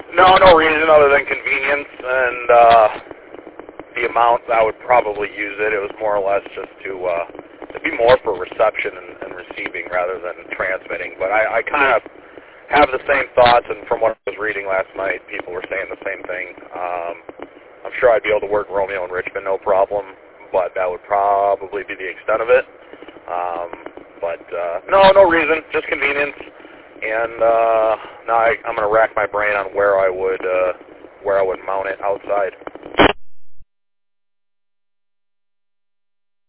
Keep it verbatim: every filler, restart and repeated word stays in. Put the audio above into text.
No, no reason other than convenience and uh, the amount I would probably use it. It was more or less just to uh, it'd be more for reception and, and receiving rather than transmitting. But I, I kind of have the same thoughts, and from what I was reading last night, people were saying the same thing. Um, I'm sure I'd be able to work Romeo and Richmond, no problem, but that would probably be the extent of it. Um, but uh, no, no reason, just convenience. And uh, now I, I'm going to rack my brain on where I would uh, where I would mount it outside.